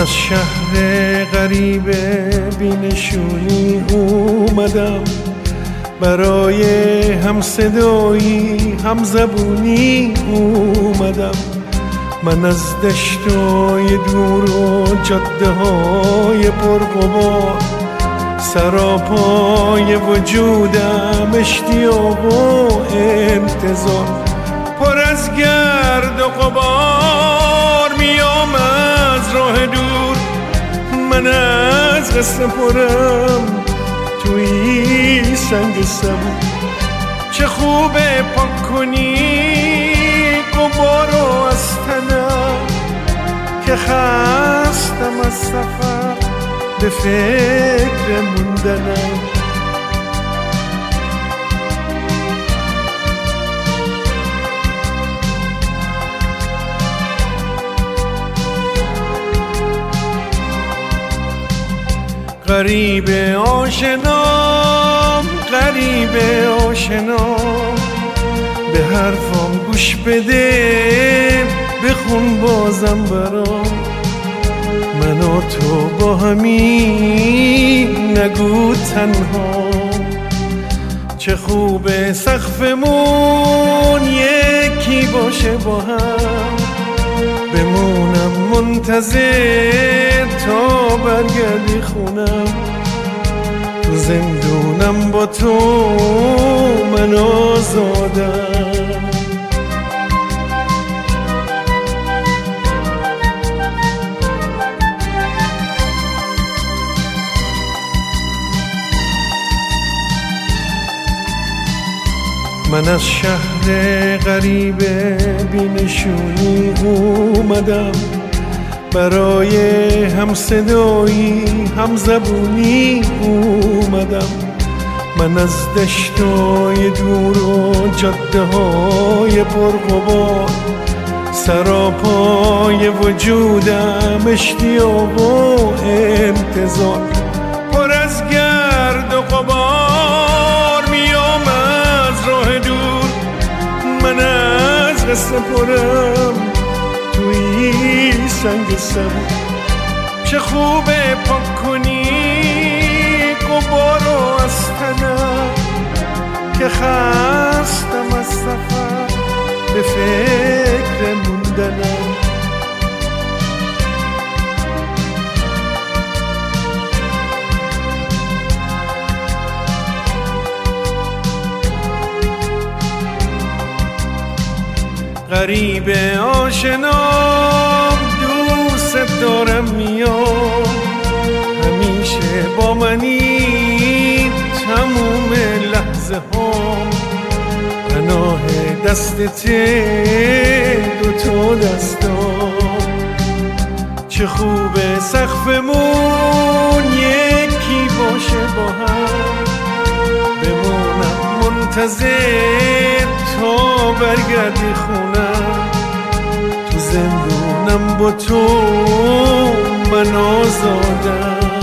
از شهر غریب بینشونی اومدم، برای همصدایی همزبونی اومدم. من از دشتای دور و جاده های پرغبار، سراپای وجودم اشتیاق و انتظار. پر از گرد و غبار میام از راه دور، من از قصه پرم توی سنگ سبو. چه خوبه پاک کنی غبارو از تنم، که خستم از سفر به فکر موندنم. غریب آشنام، غریب آشنام، به حرفام گوش بده، بخون بازم برام. من و تو با همین نگو تنها. چه خوبه سقفمون یکی باشه با هم، بمونم منتظر تا برگردی خونم. تو زندونم با تو من آزادم. من از شهر غریب بینشونی اومدم، برای همصدایی همزبونی اومدم. من از دشتای دور و جاده های پرغبار، سراپای وجودم اشتیاق و انتظار. پر از گرد و غبار میام از راه دور، من از قصه پرم توی سنگ سبو. چه خوبه پاک کنی غبارو از تنم، که خستم از سفر به فکر موندنم. غریب آشنام، دوست دارم میام، همیشه با منی تموم لحظه هام. پناه دستت دوتا دستام. چه خوبه سقفمون یکی باشه با هم، بمونم منتظر تا برگردی خونم. تو زندونم با تو من آزادم.